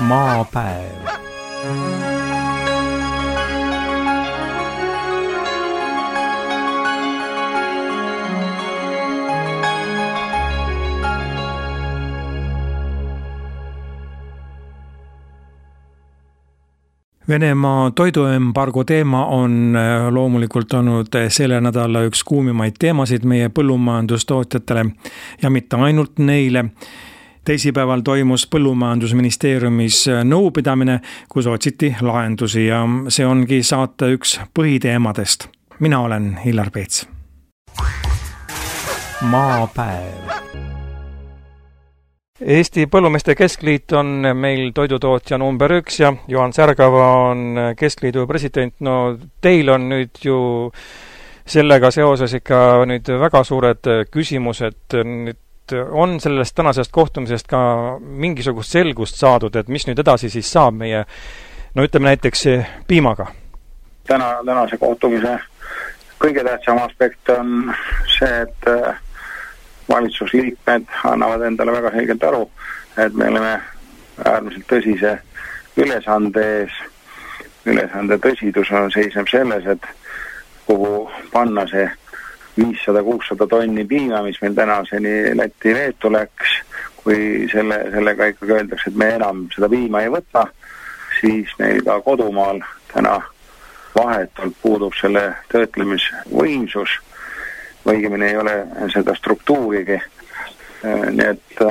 Maapäev. Venemaa toiduembargo teema on loomulikult olnud selle nädala üks kuumimaid teemasid meie põllumajandustootjatele ja mitte ainult neile. Teisipäeval toimus Põllumajandusministeeriumis nõupidamine, kus otsiti lahendusi ja see ongi saate üks põhiteemadest. Mina olen Hillar Peets. Maapäev. Eesti Põllumeeste Keskliit on meil toidutootja number 1 ja Juhan Särgava on Keskliidu president. No teil on nüüd ju sellega seoses ikka nüüd väga suured küsimused. Nüüd on sellest tänasest kohtumisest ka mingisugust selgust saadud, et mis nüüd edasi siis saab meie, no ütleme näiteks piimaga? Tänase kohtumise kõige tähtsam aspekt on see, et valitsusliikmed annavad endale väga selgelt aru, et me oleme äärmiselt tõsise ülesande ees. Ülesande tõsidus seisneb selles, et kuhu panna see 500-600 tonni piima, mis meil tänaseni Läti Leetu läks, kui sellega ikkagi öeldakse, et me enam seda piima ei võta, siis meil ka kodumaal täna vahetult puudub selle töötlemisvõimsus, õigemini ei ole seda struktuurigi. Nii et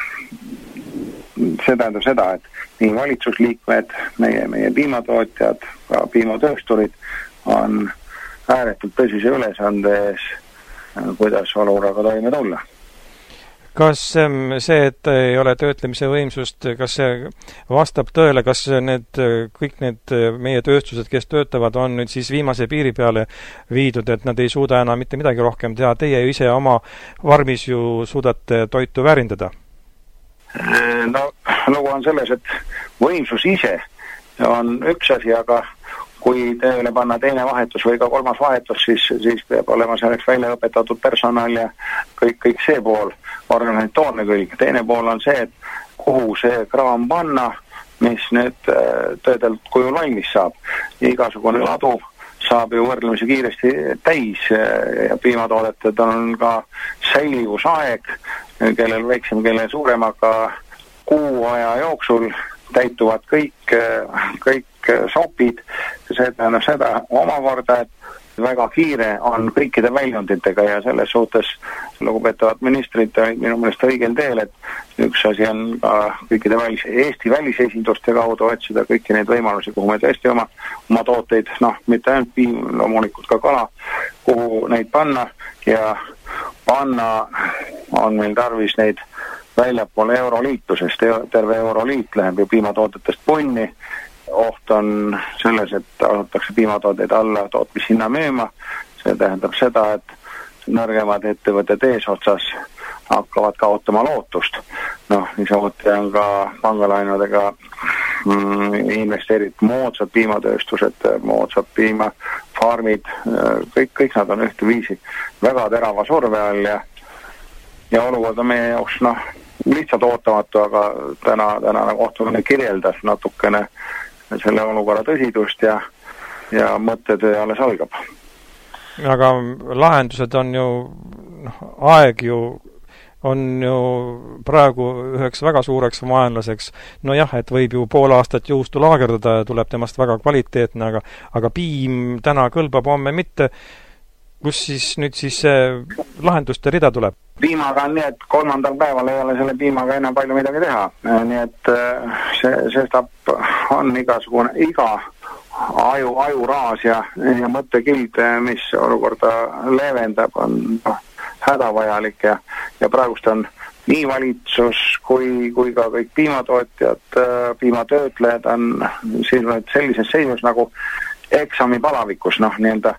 see tähendab seda, et nii valitsusliikmed, meie piimatootjad, ka piimatöösturid on ääretult tõsise ülesande ees, kuidas olukorraga toime tulla. Kas see, et ei ole töötlemise võimsust, kas see vastab tõele, kas kõik need meie tööstused, kes töötavad, on nüüd siis viimase piiri peale viidud, et nad ei suuda enam mitte midagi rohkem teha? Teie ise oma farmis ju suudate toitu väärindada? No, lugu on selles, et võimsus ise on üks asi, aga kui tööle panna teine vahetus või ka kolmas vahetus, siis peab olema selleks välja õpetatud personal ja kõik see pool, organisatoorne külg. Teine pool on see, et kuhu see kraam panna, mis nüüd töödelt kujul valmis saab. Igasugune ladu saab ju võrdlemisi kiiresti täis ja piimatoodetud on ka säilivusaeg, kellel väiksem, kellel suurem, aga kuu aja jooksul täituvad kõik sopid. See tähendab seda omakorda, et väga kiire on kõikide väljunditega ja selles suhtes lugupeetavad ministrid olid minu meelest õigel teel, et üks asi on ka kõikide Eesti välisesinduste kaudu otsida kõiki neid võimalusi, kuhu me tõesti oma tooteid, mitte ainult piim, loomulikult ka kala, kuhu neid panna ja panna on meil tarvis neid väljapoole euroliitu, sest terve euroliit läheb ju piimatoodetest punni. Oht on selles, et asutakse piimatooteid alla tootmishinna müüma. See tähendab seda, et nõrgemad ettevõtted eesotsas hakkavad kaotama lootust. Niisamuti on ka pangalainudega investeeritud moodsad piimatööstused, moodsad piimafarmid, kõik nad on ühte viisi väga terava surve all ja olukord on meie jaoks lihtsalt ootamatu, aga tänane kohtumine kirjeldas natukene selle olukorra tõsidust ja mõttetöö alles algab. Aga lahendused on ju, aeg ju on ju praegu üheks väga suureks vaenlaseks. Jah, et võib ju pool aastat juustu laagerdada ja tuleb temast väga kvaliteetne, aga piim täna kõlbab, homme mitte. Kus siis nüüd see lahenduste rida tuleb? Piimaga on nii, et 3. päeval ei ole selle piimaga enam palju midagi teha. Nii et see on iga ajuraas ja mõttekild, mis olukorda leevendab, on hädavajalik ja praegust on nii valitsus kui ka kõik piimatootjad, piimatöötlejad on sellises seisus nagu eksami palavikus, nii- öelda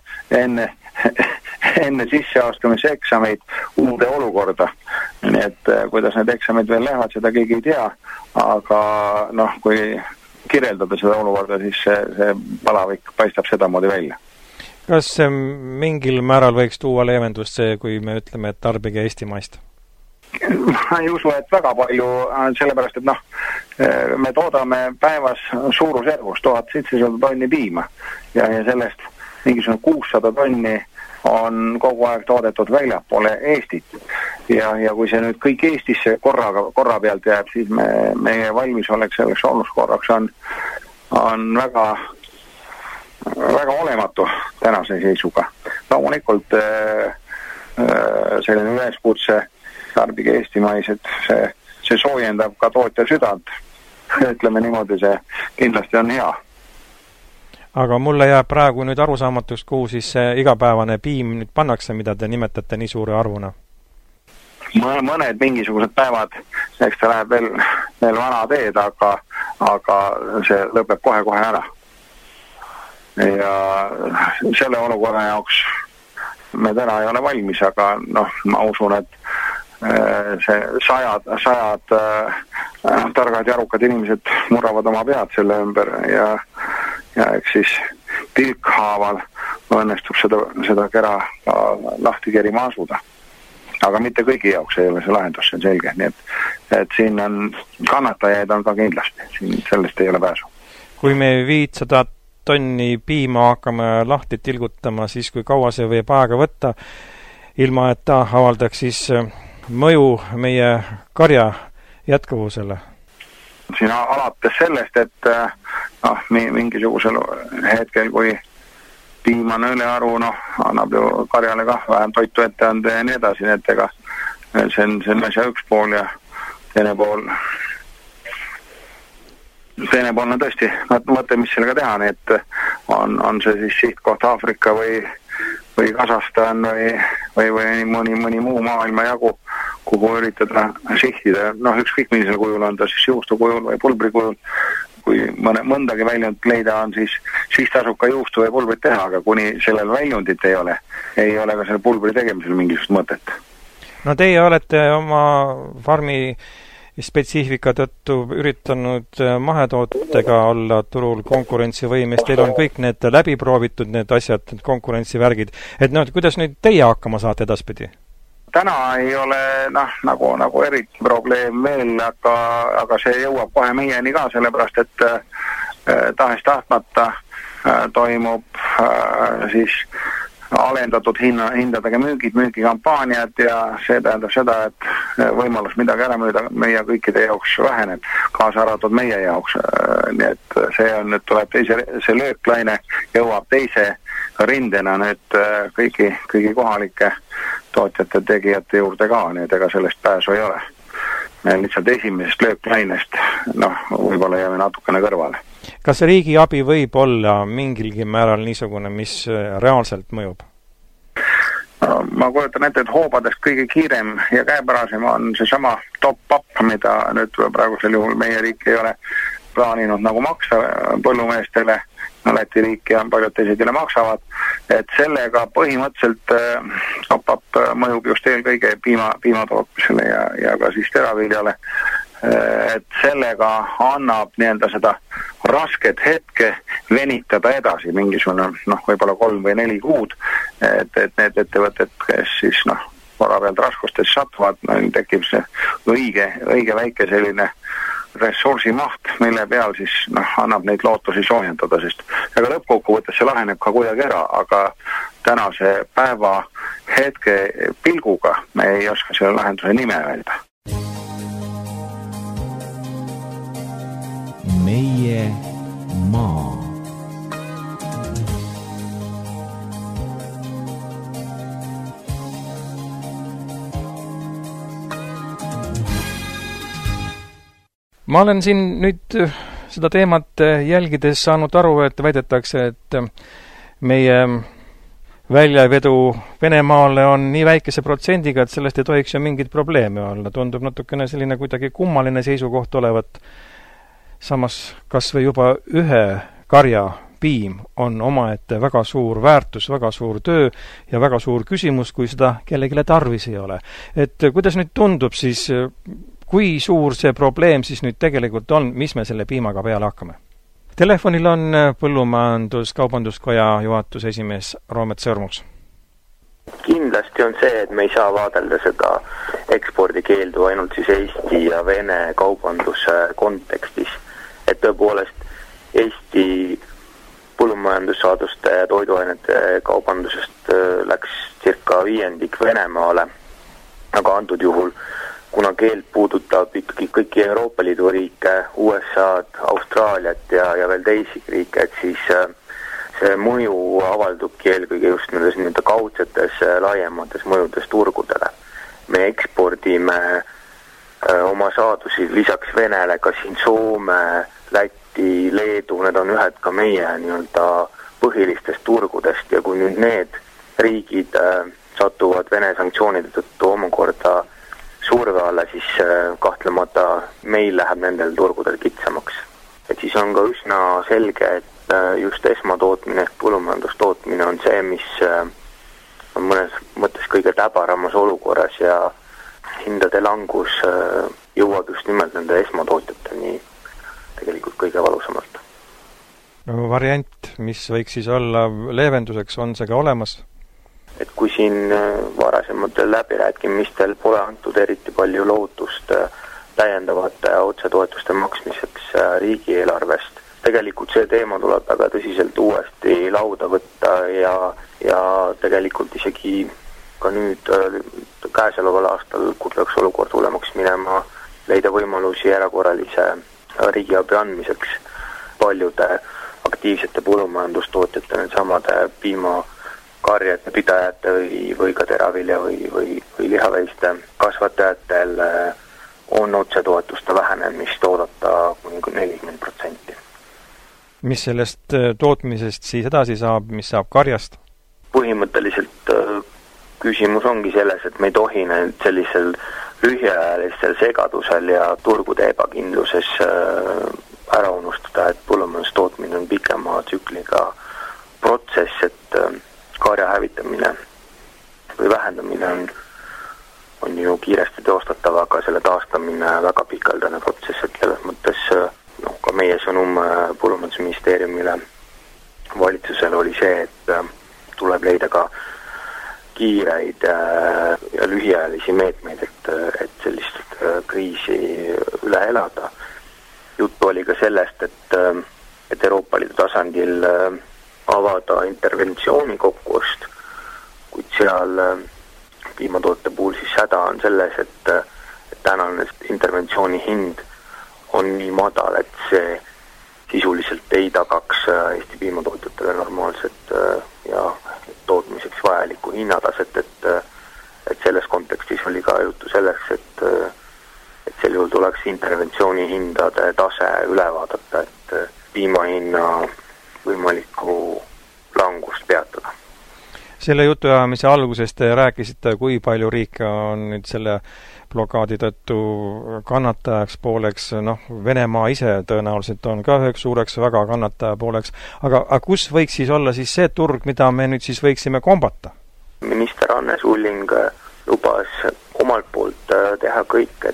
enne sisseastumise eksameid uude olukorda. Nii et kuidas need eksamid veel lähevad, seda keegi ei tea, aga kui kirjeldada seda olukorda, siis see palavik paistab sedamoodi välja. Kas mingil määral võiks tuua leevendust see, kui me ütleme, et tarbige eestimaist? ma ei usu, et väga palju, sellepärast, et me toodame päevas suurusjärgus 1700 tonni piima ja sellest mingisugune 600 tonni on kogu aeg toodetud väljapoole Eestit. Ja kui see nüüd kõik Eestisse korra pealt jääb, siis meie valmisolek selleks olukorraks on väga, väga olematu tänase seisuga. Loomulikult selline üleskutse tarbige eestimaiset, see soojendab ka tootja südant. Ütleme niimoodi, see kindlasti on hea. Aga mulle jääb praegu nüüd arusaamatuks, kuhu siis see igapäevane piim nüüd pannakse, mida te nimetate nii suure arvuna? Mõned mingisugused päevad, eks ta läheb veel vana teed, aga see lõpeb kohe ära. Ja selle olukorra jaoks me täna ei ole valmis, aga ma usun, et see sajad targad ja arukad inimesed murravad oma pead selle ümber ja eks siis tilkhaaval õnnestub seda kera lahti kerima asuda. Aga mitte kõigi jaoks ei ole see lahendus, see on selge. Nii et siin on kannatajaid on ka kindlasti, siin sellest ei ole pääsu. Kui me 500 tonni piima hakkame lahti tilgutama, siis kui kaua see võib aega võtta, ilma et ta avaldaks siis mõju meie karja jätkuvusele? Siin alates sellest, et mingisugusel hetkel, kui piim on ülearu, annab ju karjale ka vähem toitu ette anda ja nii edasi, et ega see on asja üks pool ja teine pool on tõesti mõte, mis sellega teha, nii et on see siis sihtkoht Aafrika või Kasahstan või mõni muu maailma jagu, kuhu üritada sihtida, ükskõik millisel kujul on ta siis juustu kujul või pulbri kujul, kui mõndagi väljund leida on, siis tasub ka juustu või pulbrit teha, aga kuni sellel väljundit ei ole ka selle pulbri tegemisel mingisugust mõtet. No teie olete oma farmi spetsiifika tõttu üritanud mahetootega olla turul konkurentsivõimes, teil on kõik need läbiproovitud, need asjad, need konkurentsivärgid, et kuidas nüüd teie hakkama saate edaspidi? Täna ei ole nagu eriti probleem veel, aga see jõuab kohe meieni ka, sellepärast et tahes tahtmata toimub siis alendatud hindadega müügikampaaniad ja see tähendab seda, et võimalus midagi ära müüa kõikide jaoks väheneb, kaasa arvatud meie jaoks. Nii et see tuleb see lööklaine jõuab teise rindena nüüd kõigi kohalike tootjate tegijate juurde ka, nii et ega sellest pääsu ei ole. Me lihtsalt esimesest lööklainest, võib-olla jääme natukene kõrvale. Kas riigi abi võib olla mingilgi määral niisugune, mis reaalselt mõjub? Ma kujutan ette, et hoobadest kõige kiirem ja käepärasem on see sama top-up, mida nüüd praegusel juhul meie riik ei ole plaaninud nagu maksa põllumeestele, Läti riik ja paljud teised üle maksavad, et sellega põhimõtteliselt top-up mõjub just eelkõige piimatootmisele ja ka siis teraviljale, et sellega annab seda rasket hetke venitada edasi mingisugune, võib-olla 3 või 4 kuud, et need ettevõtted, kes siis korra pealt raskustesse satuvad, tekib see õige väike selline ressursimaht, mille peal siis annab neid lootusi soojendada, sest ega lõppkokkuvõttes see laheneb ka kuidagi ära, aga tänase päeva hetke pilguga me ei oska selle lahenduse nime öelda. Meie maa. Ma olen siin nüüd seda teemat jälgides saanud aru, et väidetakse, et meie väljavedu Venemaale on nii väikese protsendiga, et sellest ei tohiks ju mingit probleemi olla. Tundub natukene selline kuidagi kummaline seisukoht olevat. Samas kas või juba ühe karja piim on omaette väga suur väärtus, väga suur töö ja väga suur küsimus, kui seda kellegile tarvis ei ole. Et kuidas nüüd tundub siis, kui suur see probleem siis nüüd tegelikult on, mis me selle piimaga peale hakkame? Telefonil on Põllumajandus-Kaubanduskoja juhatuse esimees Roomet Sõrmus. Kindlasti on see, et me ei saa vaadelda seda ekspordikeeldu ainult siis Eesti ja Vene kaubanduse kontekstis. Et tõepoolest Eesti põllumajandussaaduste ja toiduainete kaubandusest läks circa 5% Venemaale, aga antud juhul, kuna keeld puudutab ikkagi kõiki Euroopa Liidu riike, USA-d, Austraaliat ja veel teisi riike, et siis see mõju avaldubki eelkõige just nendes kaudsetes laiemates mõjudes turgudele. Me ekspordime oma saadusi lisaks Venele ka siin Soome, Läti, Leedu, need on ühed ka meie põhilistest turgudest ja kui nüüd need riigid satuvad Vene sanktsioonide tõttu omakorda surve alla, siis kahtlemata meil läheb nendel turgudel kitsamaks. Et siis on ka üsna selge, et just esmatootmine, põllumajandustootmine on see, mis on mõnes mõttes kõige täbaramas olukorras ja hindade langus jõuab just nimelt nende esmatootjateni tegelikult kõige valusamalt. Variant, mis võiks siis olla leevenduseks, on see ka olemas? Et kui siin varasematel läbirääkimistel pole antud eriti palju lootust täiendavate otsetoetuste maksmiseks riigieelarvest, tegelikult see teema tuleb väga tõsiselt uuesti lauda võtta ja tegelikult isegi ka nüüd käesoleval aastal, kui peaks olukord hullemaks minema, leida võimalusi erakorralise riigiabi andmiseks paljude aktiivsete põllumajandustootjate, need samade piimakarjade pidajate või ka teravilja või lihaveiste kasvatajatel on otsetoetuste vähenemist oodata kuni 40%. Mis sellest tootmisest siis edasi saab, mis saab karjast? Põhimõtteliselt küsimus ongi selles, et me ei tohi sellisel lühiajalisel segadusel ja turgude ebakindluses ära unustada, et põllumajandustootmine on pikema tsükliga protsess, et karja hävitamine või vähendamine on ju kiiresti teostatav, aga selle taastamine väga pikaldane protsess, et selles mõttes ka meie sõnum Põllumajandusministeeriumile valitsusele oli see, et tuleb leida ka kiireid ja lühiajalisi meetmeid, et sellist kriisi üle elada. Juttu oli ka sellest, et Euroopa Liidu tasandil avada interventsiooni kokkuost, kuid seal piimatoote puhul siis häda on selles, et tänane interventsiooni hind on nii madal, et see sisuliselt ei tagaks Eesti piimatootjatele normaalset ja tootmiseks vajalikku hinnataset, et selles kontekstis oli ka juttu selleks, et sel juhul tuleks interventsiooni hindade tase üle vaadata, et piimahinna võimalikku langust peatada. Selle jutuajamise alguses te rääkisite, kui palju riike on nüüd selle blokaadi tõttu kannatajaks pooleks, Venemaa ise tõenäoliselt on ka üheks suureks väga kannataja pooleks, aga kus võiks siis olla siis see turg, mida me nüüd siis võiksime kombata? Minister Anne Sulling lubas omalt poolt teha kõik,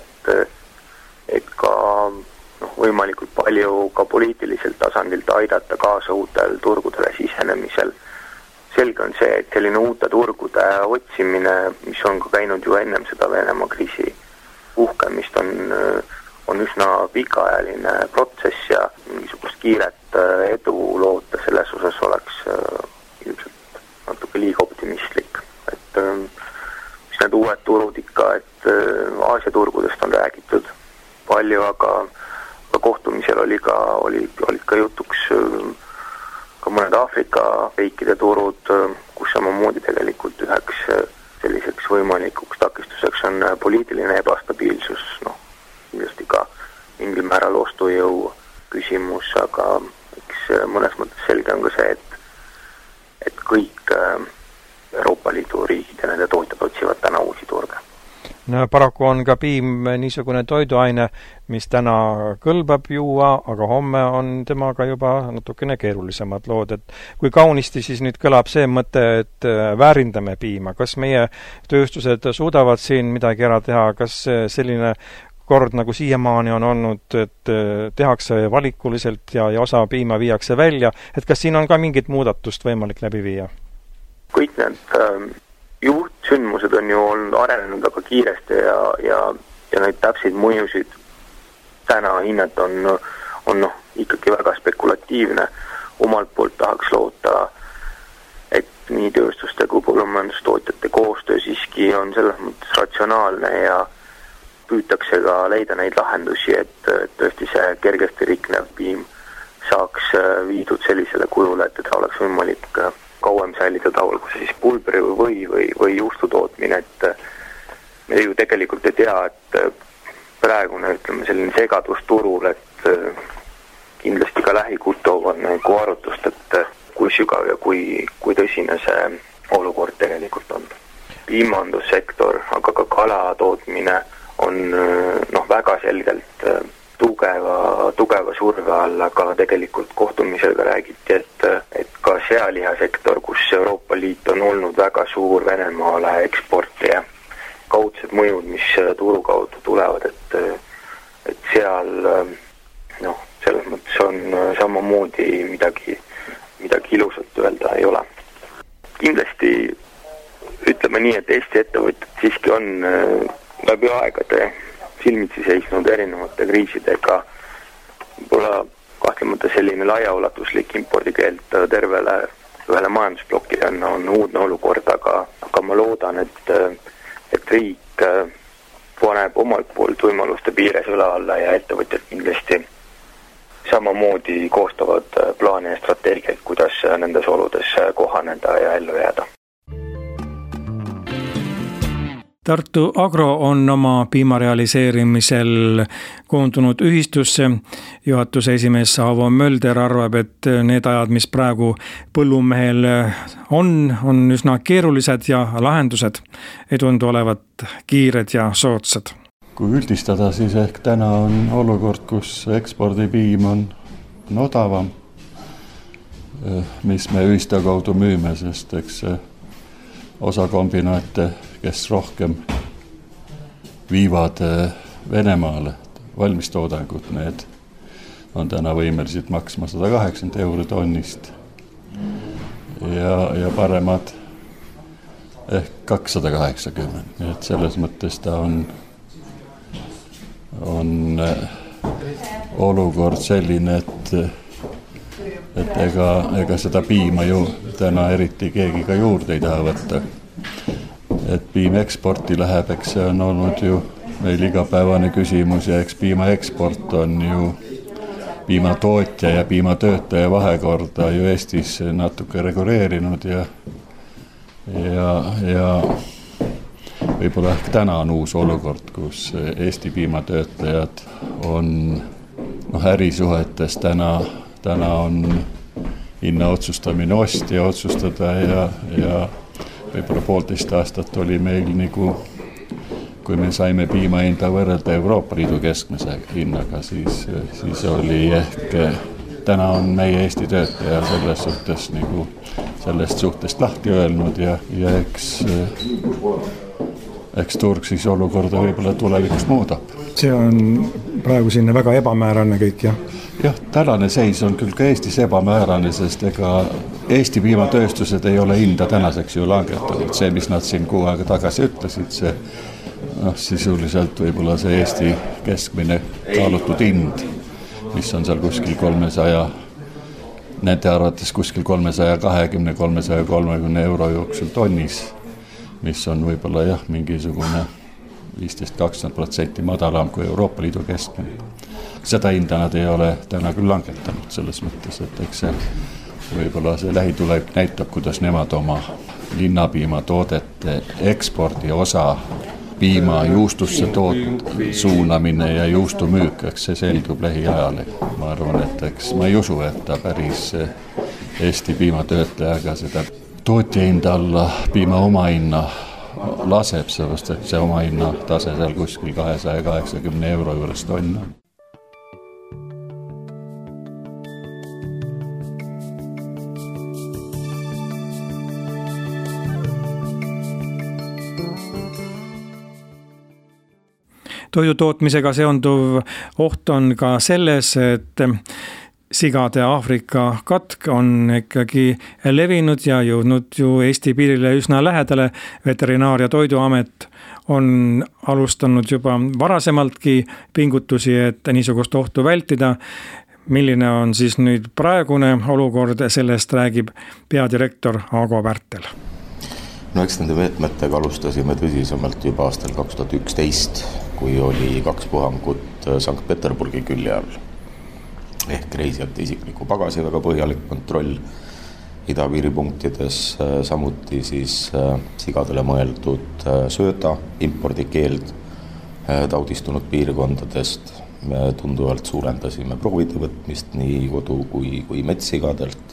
et ka võimalikult palju ka poliitiliselt tasandilt aidata kaasa uutel turgudele sisenemisel. Selge on see, et selline uute turgude otsimine, mis on ka käinud ju ennem seda Venemaa kriisi puhkemist, on üsna pikaajaline protsess ja niisugust kiiret edu loota selles osas oleks ilmselt natuke liiga optimistlik. Et mis need uued turud ikka, et Aasia turgudest on räägitud palju, aga kohtumisel olid ka jutuks ka mõned Aafrika riikide turud, kus samamoodi tegelikult üheks selliseks võimalikuks takistuseks on poliitiline ebastabiilsus, kindlasti ka mingil määral ostujõu küsimus, aga eks mõnes mõttes selge on ka see, et kõik Euroopa Liidu riigid ja nende tootjad otsivad täna uusi turge. No paraku on ka piim niisugune toiduaine, mis täna kõlbab juua, aga homme on temaga juba natukene keerulisemad lood, et kui kaunisti siis nüüd kõlab see mõte, et väärindame piima, kas meie tööstused suudavad siin midagi ära teha, kas selline kord nagu siiamaani on olnud, et tehakse valikuliselt ja osa piima viiakse välja, et kas siin on ka mingit muudatust võimalik läbi viia? Kõik need juhtsündmused on ju olnud arenenud väga kiiresti ja neid täpseid mõjusid täna hinnata on ikkagi väga spekulatiivne. Omalt poolt tahaks loota, et nii tööstuste kui põllumajandustootjate koostöö siiski on selles mõttes ratsionaalne ja püütakse ka leida neid lahendusi, et tõesti see kergesti riknev piim saaks viidud sellisele kujule, et teda oleks võimalik kauem säilitada, olgu see siis pulbri või juustu tootmine, et me ju tegelikult ei tea, et praegune, ütleme, selline segadus turul, et kindlasti ka lähikuttov on nagu arutust, et kui sügav ja kui tõsine see olukord tegelikult on. Piimandussektor, aga ka kalatootmine on väga selgelt tugeva surve all, aga tegelikult kohtumisel ka räägiti, et ka sealihasektor, kus Euroopa Liit on olnud väga suur Venemaale eksportija, kaudsed mõjud, mis turu kaudu tulevad, et seal selles mõttes on samamoodi midagi ilusat öelda ei ole. Kindlasti ütleme nii, et Eesti ettevõtjad siiski on läbi aegade silmitsi seisnud erinevate kriisidega. Võib-olla kahtlemata selline laiaulatuslik impordikeeld tervele ühele majandusplokile on uudne olukord, aga ma loodan, et riik paneb omalt poolt võimaluste piires õla alla ja ettevõtjad kindlasti samamoodi koostavad plaane ja strateegiaid, kuidas nendes oludes kohaneda ja ellu jääda. Tartu Agro on oma piima realiseerimisel koondunud ühistusse. Juhatuse esimees Aavo Mölder arvab, et need ajad, mis praegu põllumehel on üsna keerulised ja lahendused ei tundu olevat kiired ja soodsad. Kui üldistada, siis ehk täna on olukord, kus ekspordipiim on odavam, mis me ühiste kaudu müüme, sest eks osa kombinaate, kes rohkem viivad Venemaale valmistoodangut, need on täna võimelised maksma 180 € tonnist ja paremad ehk 280. Nii et selles mõttes ta on olukord selline, et ega seda piima ju täna eriti keegi ka juurde ei taha võtta. Et piim eksporti läheb, eks see on olnud ju meil igapäevane küsimus ja eks piima eksport on ju piimatootja ja piimatöötaja vahekorda ju Eestis natuke reguleerinud ja võib-olla täna on uus olukord, kus Eesti piimatöötajad on ärisuhetes täna on hinna otsustamine ostja otsustada ja võib-olla 1,5 aastat oli meil nagu, kui me saime piima hinda võrrelda Euroopa Liidu keskmise hinnaga, siis oli ehk täna on meie Eesti töötaja selles suhtes nagu sellest suhtest lahti öelnud ja eks turg siis olukorda võib-olla tulevikus muudab. See on praegu sinna väga ebamäärane kõik, jah? Jah, tänane seis on küll ka Eestis ebamäärane, sest ega Eesti piimatööstused ei ole hinda tänaseks ju langetanud. See, mis nad siin kuu aega tagasi ütlesid, see sisuliselt võib-olla see Eesti keskmine kaalutud hind, mis on seal kuskil 300, nende arvates kuskil 320-330 € jooksul tonnis, mis on võib-olla jah, mingisugune 15-20% madalam kui Euroopa Liidu keskmine. Seda hinda nad ei ole täna küll langetanud selles mõttes, et eks see võib-olla see lähitulevik näitab, kuidas nemad oma linnapiimatoodete ekspordi osa piima juustusse suunamine ja juustumüük, eks see selgub lähiajal. Ma arvan, et eks ma ei usu, et ta päris Eesti piimatöötajaga seda tootja hinda alla piima oma hinna laseb, sellepärast et see oma hinna tase seal kuskil 280 € juures tonn on. Toidutootmisega seonduv oht on ka selles, et sigade Aafrika katk on ikkagi levinud ja jõudnud ju Eesti piirile üsna lähedale. Veterinaar- ja Toiduamet on alustanud juba varasemaltki pingutusi, et niisugust ohtu vältida. Milline on siis nüüd praegune olukord, sellest räägib peadirektor Aago Pärtel. No eks nende meetmetega alustasime tõsisemalt juba aastal 2011, kui oli 2 puhangut Sankt Peterburgi külje all. Ehk reisijate isikliku bagasi väga põhjalik kontroll idapiiripunktides, samuti siis sigadele mõeldud sööda, impordikeeld taudistunud piirkondadest. Me tunduvalt suurendasime proovide võtmist nii kodu- kui metssigadelt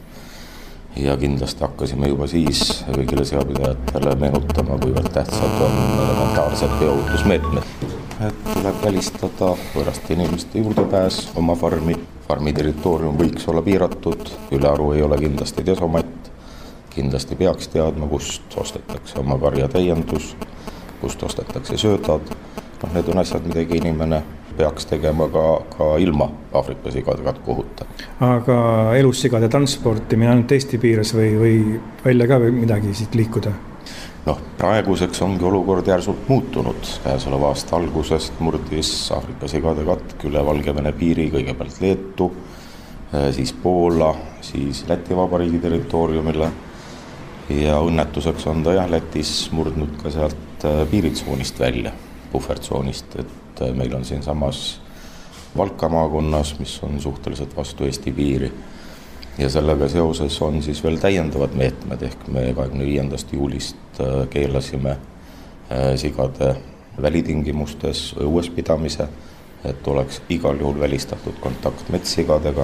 ja kindlasti hakkasime juba siis kõigile seapidajatele meenutama, kuivõrd tähtsad on elementaarsed biohutusmeetmed. Et tuleb välistada võõraste inimeste juurdepääs oma farmi. Farmi territoorium võiks olla piiratud, ülearu ei ole kindlasti desomatt. Kindlasti peaks teadma, kust ostetakse oma karja täiendus, kust ostetakse söödad. Need on asjad, midagi inimene peaks tegema ka ilma Aafrika sigade katkuohuta. Aga elussigade transportimine ainult Eesti piires või välja ka midagi siit liikuda? Praeguseks ongi olukord järsult muutunud. Käesoleva aasta algusest murdis Aafrika sigade katk üle Valgevene piiri, kõigepealt Leetu, siis Poola, siis Läti Vabariigi territooriumile. Ja õnnetuseks on ta Lätis murdnud ka sealt piiritsoonist välja, puhvertsoonist, et meil on siin samas Valka maakonnas, mis on suhteliselt vastu Eesti piiri. Ja sellega seoses on siis veel täiendavad meetmed, ehk me 25. juulist keelasime sigade välitingimustes õues pidamise, et oleks igal juhul välistatud kontakt metssigadega.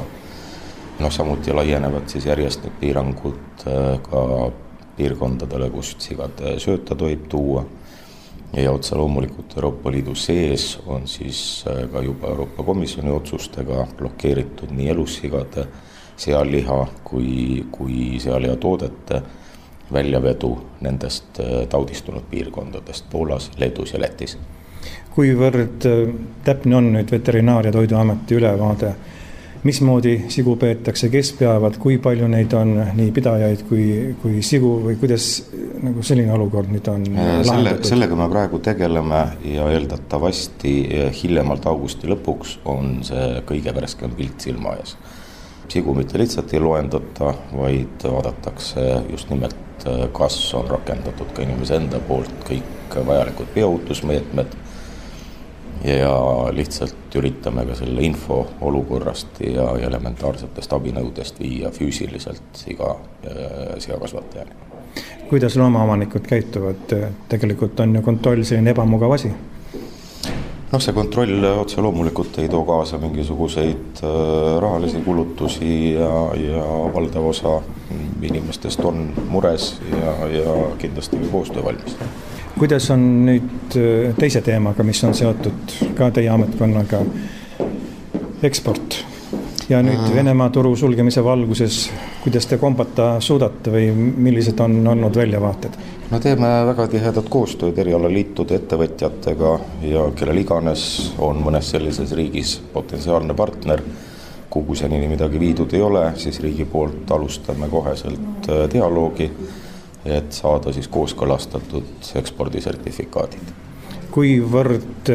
Samuti laienevad siis järjest need piirangud ka piirkondadele, kust sigade sööta tohib tuua. Ja otse loomulikult Euroopa Liidu sees on siis ka juba Euroopa Komisjoni otsustega blokeeritud nii elussigade, sealiha kui sealiha toodete väljavedu nendest taudistunud piirkondadest Poolas, Leedus ja Lätis. Kuivõrd täpne on nüüd Veterinaar- ja Toiduameti ülevaade? Mismoodi sigu peetakse, kes peavad, kui palju neid on, nii pidajaid kui sigu või kuidas selline olukord nüüd on lahendatud? Sellega me praegu tegeleme ja eeldatavasti hiljemalt augusti lõpuks on see kõige värskem pilt silma ees. Sigu mitte lihtsalt ei loendata, vaid vaadatakse just nimelt, kas on rakendatud ka inimese enda poolt kõik vajalikud biohutusmeetmed ja lihtsalt üritame ka selle info olukorrast ja elementaarsetest abinõudest viia füüsiliselt seakasvatajani. Kuidas loomaomanikud käituvad? Tegelikult on ju kontroll selline ebamugav asi. See kontroll otse loomulikult ei too kaasa mingisuguseid rahalisi kulutusi ja valdav osa inimestest on mures ja kindlasti ka koostöö valmis. Kuidas on nüüd teise teemaga, mis on seotud ka teie ametkonnaga, eksport? Ja nüüd Venemaa turu sulgemise valguses, kuidas te kombata suudate või millised on olnud väljavaated? Teeme väga tihedat koostööd erialaliitude ettevõtjatega ja kellel iganes on mõnes sellises riigis potentsiaalne partner, kuhu senini midagi viidud ei ole, siis riigi poolt alustame koheselt dialoogi, et saada siis kooskõlastatud ekspordisertifikaadid. Kuivõrd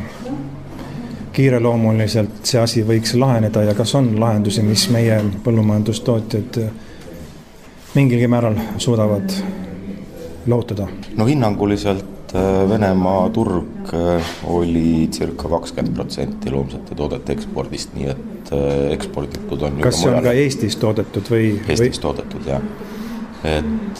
kiireloomuliselt see asi võiks laheneda ja kas on lahendusi, mis meie põllumajandustootjad mingilgi määral suudavad lootada? Hinnanguliselt Venemaa turg oli circa 20% loomsete toodete ekspordist, nii et eksporditud on kas see on ka Eestis toodetud või? Eestis toodetud, jah. Et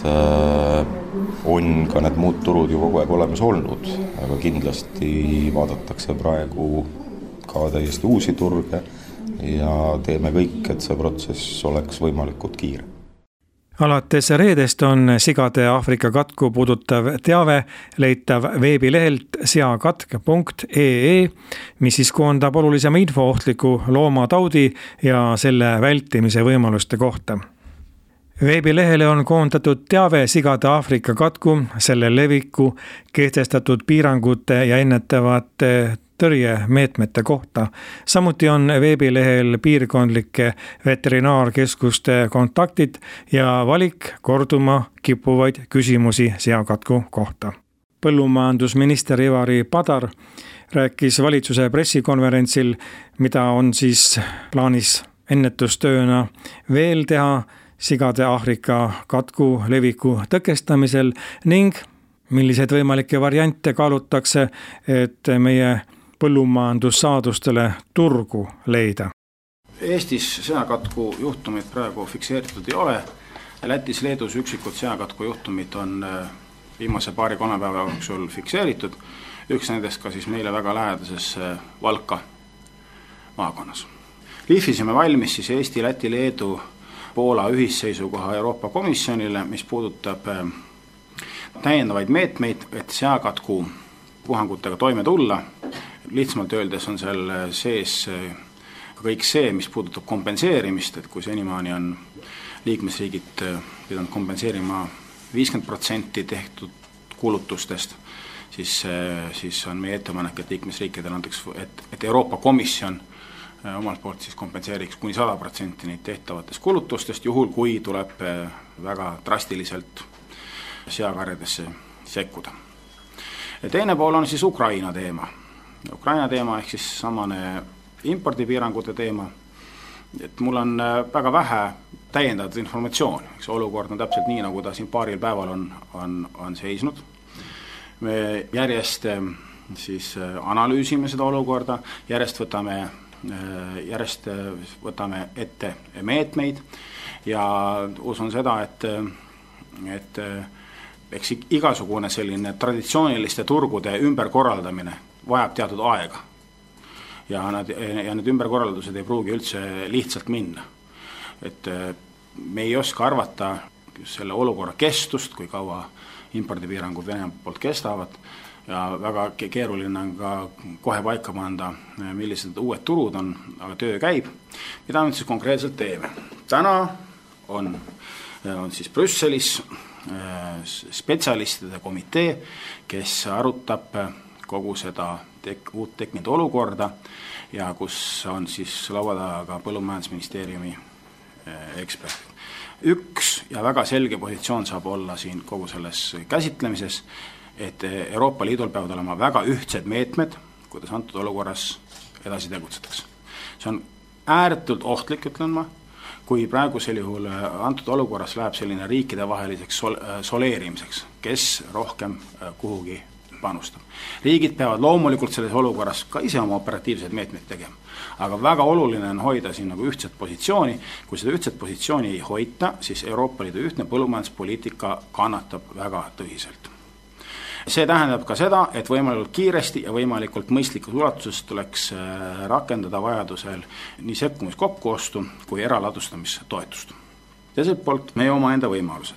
on ka need muud turud ju kogu aeg olemas olnud, aga kindlasti vaadatakse praegu ka täiesti uusi turge ja teeme kõik, et see protsess oleks võimalikult kiire. Alates reedest on sigade Aafrika katku puudutav teave leitav veebilehelt seakatk.ee, mis siis koondab olulisema info ohtliku loomataudi ja selle vältimise võimaluste kohta. Veebilehele on koondatud teave sigade Aafrika katku, selle leviku, kehtestatud piirangute ja ennetavate tõrjemeetmete kohta. Samuti on veebilehel piirkondlike veterinaarkeskuste kontaktid ja valik korduma kippuvaid küsimusi seakatku kohta. Põllumajandusminister Ivari Padar rääkis valitsuse pressikonverentsil, mida on siis plaanis ennetustööna veel teha sigade Aafrika katku leviku tõkestamisel ning milliseid võimalikke variante kaalutakse, et meie põllumajandussaadustele turgu leida. Eestis seakatku juhtumid praegu fikseeritud ei ole. Lätis, Leedus üksikud seakatku juhtumid on viimase 2-3 päeva jooksul fikseeritud. Üks nendest ka siis meile väga lähedases Valka maakonnas. Liifisime valmis siis Eesti, Läti, Leedu, Poola ühisseisukoha Euroopa Komisjonile, mis puudutab täiendavaid meetmeid, et seakatku puhangutega toime tulla. Lihtsamalt öeldes on seal sees kõik see, mis puudutab kompenseerimist, et kui senimaani on liikmesriigid pidanud kompenseerima 50% tehtud kulutustest, siis on meie ettepanek, et liikmesriikidel antaks, et Euroopa Komisjon omalt poolt siis kompenseeriks kuni 100% neid tehtavatest kulutustest, juhul kui tuleb väga drastiliselt seakarjadesse sekkuda. Ja teine pool on siis Ukraina teema. Ukraina teema ehk siis samane impordipiirangute teema. Et mul on väga vähe täiendatud informatsioon. Olukord on täpselt nii, nagu ta siin paaril päeval on seisnud. Me järjest siis analüüsime seda olukorda, järjest võtame ette meetmeid ja usun seda, et eks igasugune selline traditsiooniliste turgude ümberkorraldamine vajab teatud aega. Ja need ümberkorraldused ei pruugi üldse lihtsalt minna. Et me ei oska arvata selle olukorra kestust, kui kaua impordipiirangud Venemaa poolt kestavad, ja väga keeruline on ka kohe paika panda, millised uued turud on, aga töö käib. Mida me siis konkreetselt teeme? Täna on siis Brüsselis spetsialistide komitee, kes arutab kogu seda uut tekkinud olukorda ja kus on siis laua taga ka Põllumajandusministeeriumi ekspert. Üks ja väga selge positsioon saab olla siin kogu selles käsitlemises, et Euroopa Liidul peavad olema väga ühtsed meetmed, kuidas antud olukorras edasi tegutsetakse. See on ääretult ohtlik, ütlen ma, kui praegusel juhul antud olukorras läheb selline riikidevaheliseks soleerimiseks, kes rohkem kuhugi panustab. Riigid peavad loomulikult selles olukorras ka ise oma operatiivsed meetmed tegema. Aga väga oluline on hoida siin nagu ühtset positsiooni. Kui seda ühtset positsiooni ei hoita, siis Euroopa Liidu ühtne põllumajanduspoliitika kannatab väga tõsiselt. See tähendab ka seda, et võimalikult kiiresti ja võimalikult mõistlikus ulatuses tuleks rakendada vajadusel nii sekkumiskokkuostu kui eraladustamistoetust. Teiselt poolt meie omaenda võimalused.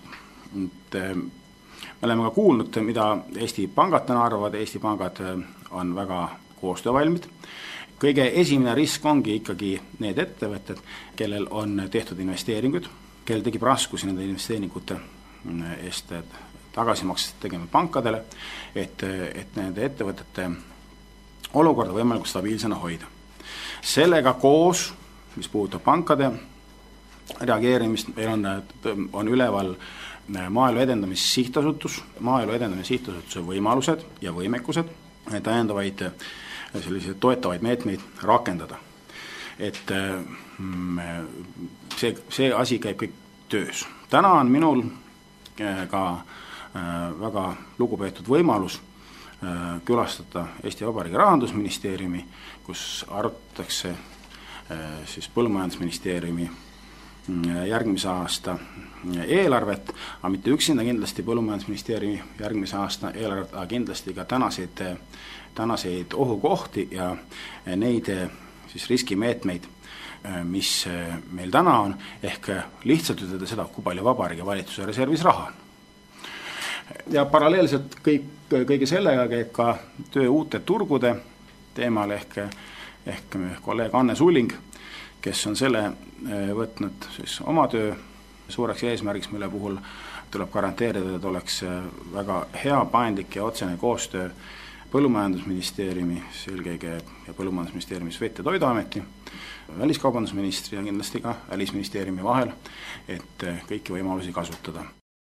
Me oleme ka kuulnud, mida Eesti pangad täna arvavad. Eesti pangad on väga koostöövalmid. Kõige esimene risk ongi ikkagi need ettevõtted, kellel on tehtud investeeringud, kellel tegib raskusi nende investeeringute eest tagasimaksed tegema pankadele, et nende ettevõtete olukorda võimalikult stabiilsena hoida. Sellega koos, mis puudutab pankade reageerimist, meil on üleval Maaelu Edendamise Sihtasutus, Maaelu Edendamise Sihtasutuse võimalused ja võimekused täiendavaid selliseid toetavaid meetmeid rakendada. Et see asi käib kõik töös. Täna on minul ka väga lugupeetud võimalus külastada Eesti Vabariigi Rahandusministeeriumi, kus arutatakse siis Põllumajandusministeeriumi järgmise aasta eelarvet, aga mitte üksinda kindlasti Põllumajandusministeeriumi järgmise aasta eelarvet, aga kindlasti ka tänaseid ohukohti ja neid siis riskimeetmeid, mis meil täna on, ehk lihtsalt ütelda seda, kui palju Vabariigi Valitsuse reservis raha on. Ja paralleelselt kõige sellega käib ka töö uute turgude teemal ehk kolleeg Anne Sulling, kes on selle võtnud siis oma töö suureks eesmärgiks, mille puhul tuleb garanteerida, et oleks väga hea, paindlik ja otsene koostöö Põllumajandusministeeriumis eelkõige ja Põllumajandusministeeriumis Veterinaar- ja Toiduameti, väliskaubandusministri ja kindlasti ka Välisministeeriumi vahel, et kõiki võimalusi kasutada.